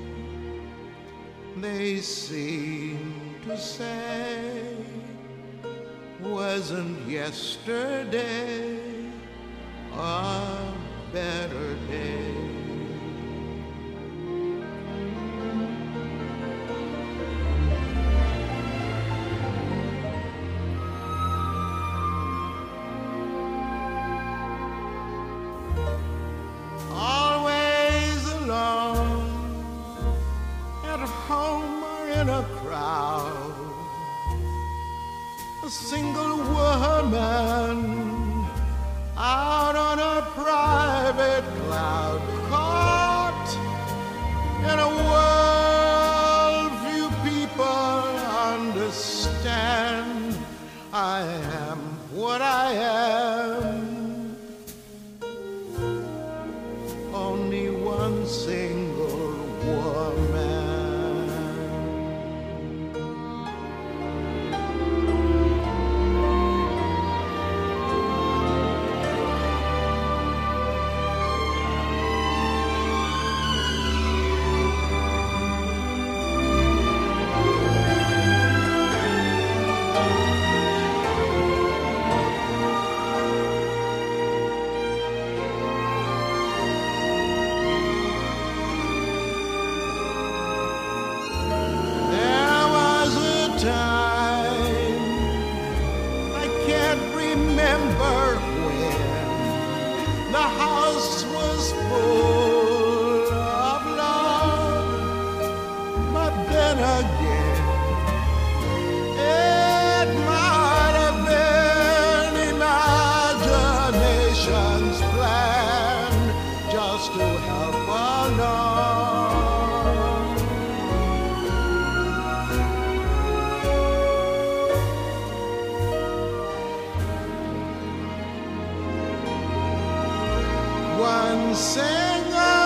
They seem to say, wasn't yesterday a better day? Always alone, at home or in a crowd, a single woman out on a private cloud, caught in a world few people understand. I am what I am, only one single woman. One single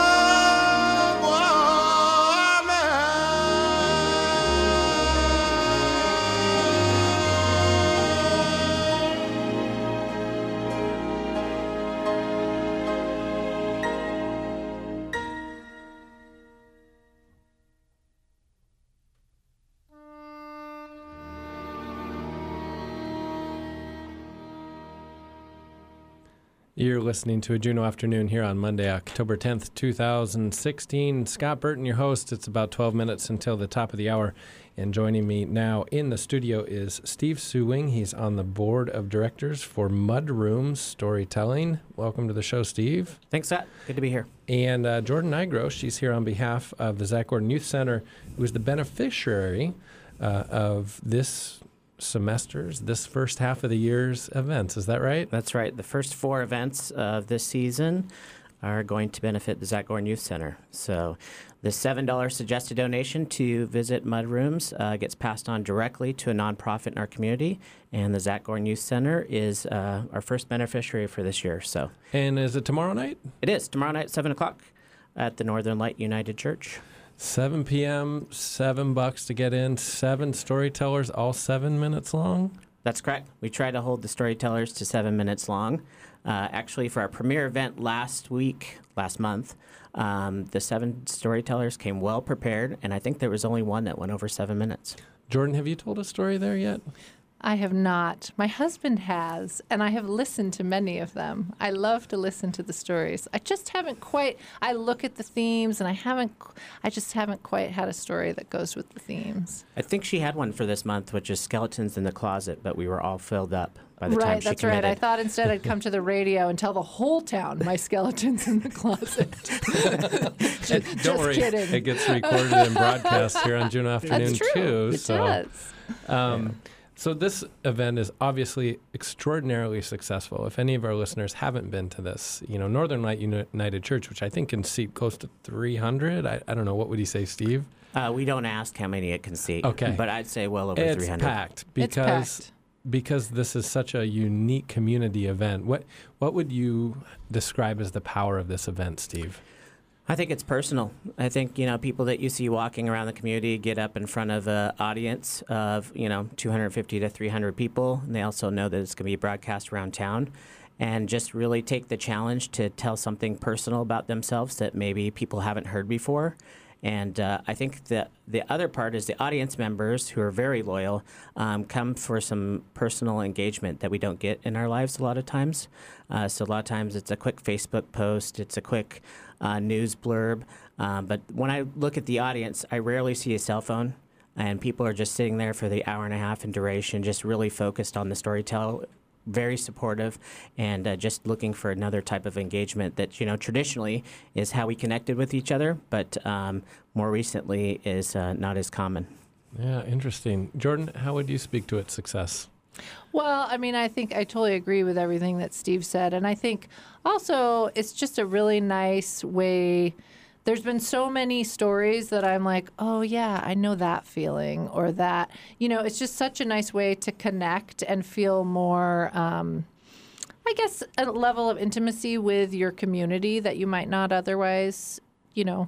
You're listening to a Juneau Afternoon here on Monday, October tenth, two thousand sixteen. Scott Burton, your host. It's about twelve minutes until the top of the hour. And joining me now in the studio is Steve Suwing. He's on the board of directors for Mud Rooms Storytelling. Welcome to the show, Steve. Thanks, Scott. Good to be here. And uh, Jordan Nigro, she's here on behalf of the Zach Gordon Youth Center, who is the beneficiary uh, of this semesters, this first half of the year's events. Is that right? That's right. The first four events of this season are going to benefit the Zach Gordon Youth Center. So the seven dollars suggested donation to visit Mud Rooms uh, gets passed on directly to a nonprofit in our community, and the Zach Gordon Youth Center is uh, our first beneficiary for this year. So, and is it tomorrow night? It is. Tomorrow night, seven o'clock at the Northern Light United Church. seven p.m., seven bucks to get in, seven storytellers, all seven minutes long? That's correct. We try to hold the storytellers to seven minutes long. Uh, actually, for our premiere event last week, last month, um, the seven storytellers came well prepared, and I think there was only one that went over seven minutes. Jordan, have you told a story there yet? I have not. My husband has, and I have listened to many of them. I love to listen to the stories. I just haven't quite, I look at the themes, and I haven't, I just haven't quite had a story that goes with the themes. I think she had one for this month, which is Skeletons in the Closet, but we were all filled up by the right, time she that's committed. right. I thought instead I'd come to the radio and tell the whole town my skeletons in the closet. just, Don't just worry, kidding. it gets recorded and broadcast here on Juneau Afternoon That's true. too. It so, does. Um, so this event is obviously extraordinarily successful. If any of our listeners haven't been to this, you know, Northern Light United Church, which I think can seat close to three hundred. I, I don't know. What would you say, Steve? Uh, we don't ask how many it can seat. Okay. But I'd say well over it's three hundred. Packed because, it's packed because this is such a unique community event. What what would you describe as the power of this event, Steve? I think it's personal. I think, you know, people that you see walking around the community get up in front of an audience of, you know, two hundred fifty to three hundred people, and they also know that it's going to be broadcast around town, and just really take the challenge to tell something personal about themselves that maybe people haven't heard before. And uh, I think the the other part is the audience members, who are very loyal, um, come for some personal engagement that we don't get in our lives a lot of times. Uh, so a lot of times it's a quick Facebook post, it's a quick uh, news blurb. Um, but when I look at the audience, I rarely see a cell phone, and people are just sitting there for the hour and a half in duration, just really focused on the storytelling. Very supportive, and uh, just looking for another type of engagement that, you know, traditionally is how we connected with each other, but um, more recently is uh, not as common. Yeah, interesting. Jordan, how would you speak to its success? Well, I mean, I think I totally agree with everything that Steve said. And I think also it's just a really nice way. There's been so many stories that I'm like, oh, yeah, I know that feeling, or that, you know, it's just such a nice way to connect and feel more, um, I guess, a level of intimacy with your community that you might not otherwise, you know,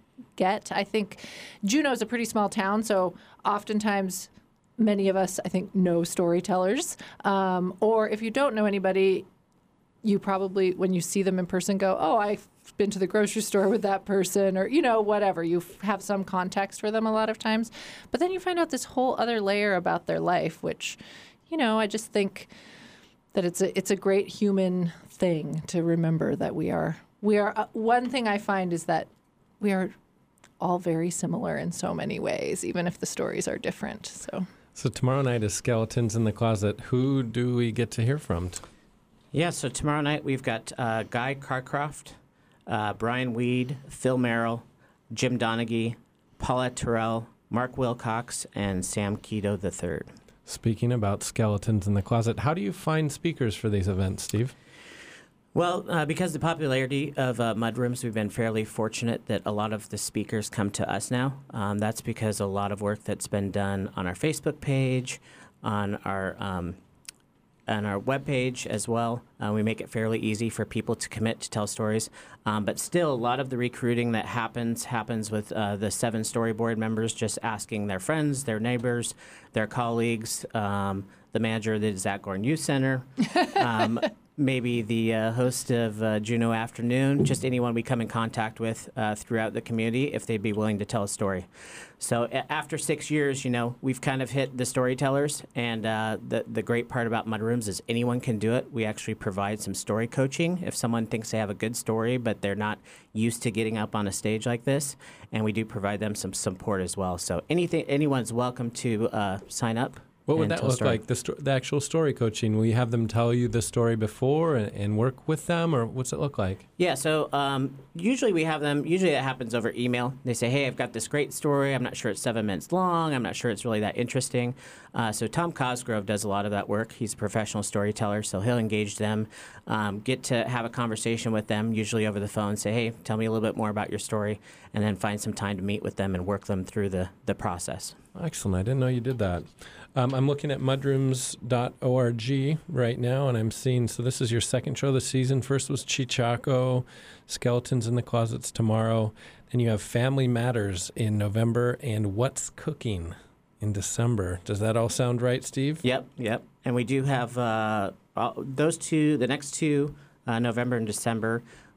get. I think Juneau is a pretty small town, so oftentimes many of us, I think, know storytellers. Um, or if you don't know anybody, you probably, when you see them in person, go, oh, I've been to the grocery store with that person, or, you know, whatever. You f- have some context for them a lot of times. But then you find out this whole other layer about their life, which, you know, I just think that it's a it's a great human thing to remember that we are, we are, uh, one thing I find is that we are all very similar in so many ways, even if the stories are different. So, so tomorrow night is Skeletons in the Closet. Who do we get to hear from? Yeah, so tomorrow night we've got uh, Guy Carcroft, uh, Brian Weed, Phil Merrill, Jim Donaghy, Paula Terrell, Mark Wilcox, and Sam Keto the third. Speaking about Skeletons in the Closet, how do you find speakers for these events, Steve? Well, uh, because of the popularity of uh, Mudrooms, we've been fairly fortunate that a lot of the speakers come to us now. Um, that's because a lot of work that's been done on our Facebook page, on our um, on our webpage as well. Uh, we make it fairly easy for people to commit to tell stories. Um, but still, a lot of the recruiting that happens happens with uh, the seven storyboard members just asking their friends, their neighbors, their colleagues, um, the manager of the Zach Gordon Youth Center, um, maybe the uh, host of uh, Juneau Afternoon, just anyone we come in contact with uh, throughout the community if they'd be willing to tell a story. So a- after six years, you know, we've kind of hit the storytellers, and uh, the, the great part about Mudrooms is anyone can do it. We actually provide some story coaching if someone thinks they have a good story, but they're not used to getting up on a stage like this, and we do provide them some support as well. So anything, anyone's welcome to uh, sign up. What would and that tell a look story. like, the, sto- the actual story coaching? Will you have them tell you the story before and, and work with them, or what's it look like? Yeah, so um, usually we have them, usually it happens over email. They say, hey, I've got this great story. I'm not sure it's seven minutes long. I'm not sure it's really that interesting. Uh, so Tom Cosgrove does a lot of that work. He's a professional storyteller, so he'll engage them, um, get to have a conversation with them, usually over the phone, say, hey, tell me a little bit more about your story, and then find some time to meet with them and work them through the, the process. Excellent. I didn't know you did that. Um, I'm looking at mudrooms dot org right now, and I'm seeing, so this is your second show this season. First was Chichaco, Skeletons in the Closets tomorrow. Then you have Family Matters in November and What's Cooking in December. Does that all sound right, Steve? Yep, yep. And we do have uh, all, those two, the next two, uh, November and December,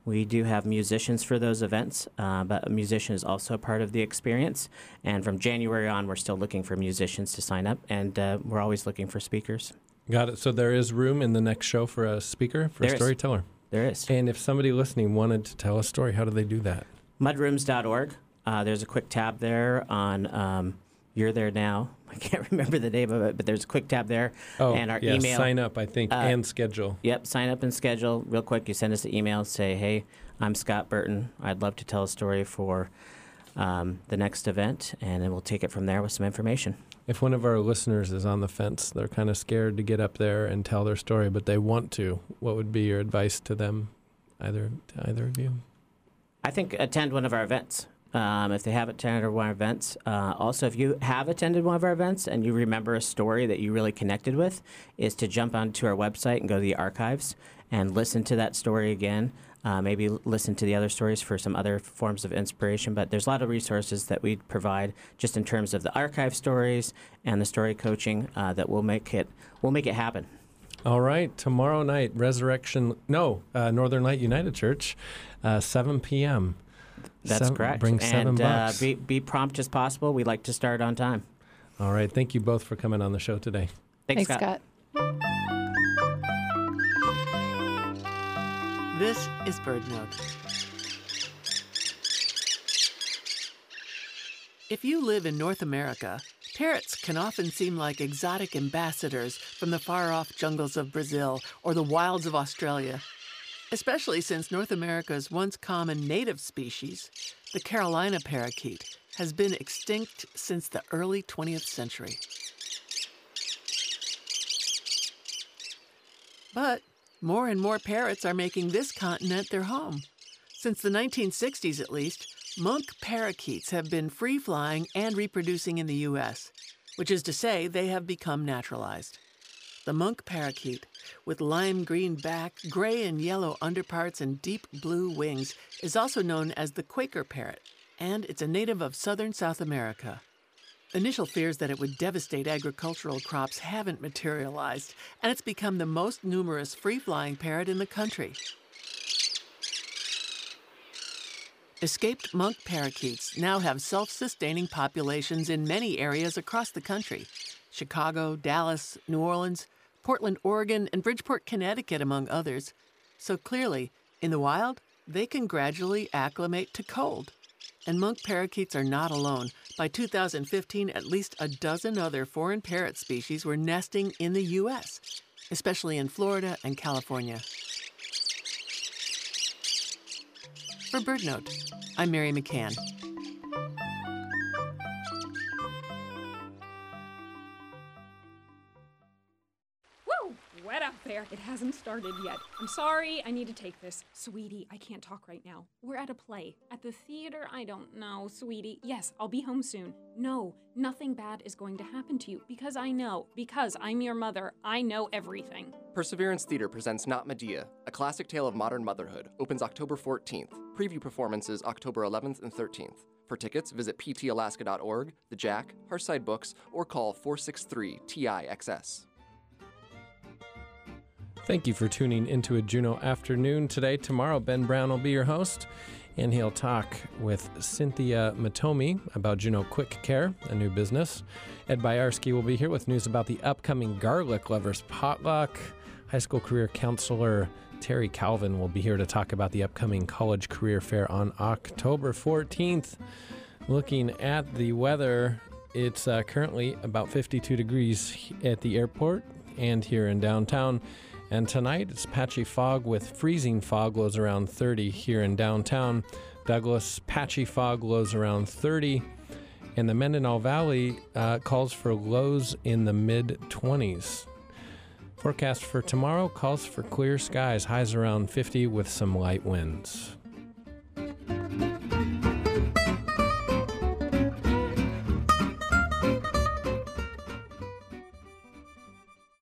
We do have musicians for those events, uh, but a musician is also a part of the experience. And from January on, we're still looking for musicians to sign up, and uh, we're always looking for speakers. Got it. So there is room in the next show for a speaker, for There a is. storyteller. There is. And if somebody listening wanted to tell a story, how do they do that? mudrooms dot org. Uh, there's a quick tab there on um, You're There Now. I can't remember the name of it, but there's a quick tab there. Oh, and our yeah, email. sign up, I think, uh, and schedule. Yep, sign up and schedule. Real quick, you send us an email, say, hey, I'm Scott Burton. I'd love to tell a story for um, the next event, and then we'll take it from there with some information. If one of our listeners is on the fence, they're kind of scared to get up there and tell their story, but they want to, what would be your advice to them, either to either of you? I think attend one of our events. Um, if they haven't attended one of our events. Uh, also, if you have attended one of our events and you remember a story that you really connected with, is to jump onto our website and go to the archives and listen to that story again. Uh, maybe listen to the other stories for some other forms of inspiration. But there's a lot of resources that we provide just in terms of the archive stories and the story coaching uh, that will make it will make it happen. All right, tomorrow night, Resurrection, no, uh, Northern Light United Church, uh, seven p.m. That's Seven- correct. Bring seven and bucks. Uh, be, be prompt as possible. We like to start on time. All right, thank you both for coming on the show today. Thanks, Thanks, Scott. Scott. This is BirdNote. If you live in North America, parrots can often seem like exotic ambassadors from the far-off jungles of Brazil or the wilds of Australia. Especially since North America's once common native species, the Carolina parakeet, has been extinct since the early twentieth century. But more and more parrots are making this continent their home. Since the nineteen sixties at least, monk parakeets have been free-flying and reproducing in the U S, which is to say they have become naturalized. The monk parakeet, with lime green back, gray and yellow underparts, and deep blue wings, is also known as the Quaker parrot, and it's a native of southern South America. Initial fears that it would devastate agricultural crops haven't materialized, and it's become the most numerous free-flying parrot in the country. Escaped monk parakeets now have self-sustaining populations in many areas across the country: Chicago, Dallas, New Orleans, Portland, Oregon, and Bridgeport, Connecticut, among others. So clearly, in the wild, they can gradually acclimate to cold. And monk parakeets are not alone. By two thousand fifteen, at least a dozen other foreign parrot species were nesting in the U S, especially in Florida and California. For BirdNote, I'm Mary McCann. Woo! Wet out there. It hasn't started yet. I'm sorry. I need to take this. Sweetie, I can't talk right now. We're at a play. At the theater? I don't know, sweetie. Yes, I'll be home soon. No, nothing bad is going to happen to you because I know. Because I'm your mother. I know everything. Perseverance Theater presents Not Medea, a classic tale of modern motherhood. Opens October fourteenth. Preview performances October eleventh and thirteenth. For tickets, visit p t alaska dot org, the Jack, Hearthside Books, or call four six three T I X S. Thank you for tuning into a Juneau afternoon today. Tomorrow, Ben Brown will be your host, and he'll talk with Cynthia Matomi about Juneau Quick Care, a new business. Ed Byarski will be here with news about the upcoming Garlic Lovers Potluck. High school career counselor Terry Calvin will be here to talk about the upcoming College Career Fair on October fourteenth. Looking at the weather, it's uh, currently about fifty-two degrees at the airport and here in downtown. And tonight, it's patchy fog with freezing fog, lows around thirty here in downtown. Douglas, patchy fog, lows around thirty. And the Mendenhall Valley uh, calls for lows in the mid twenties. Forecast for tomorrow calls for clear skies, highs around fifty with some light winds.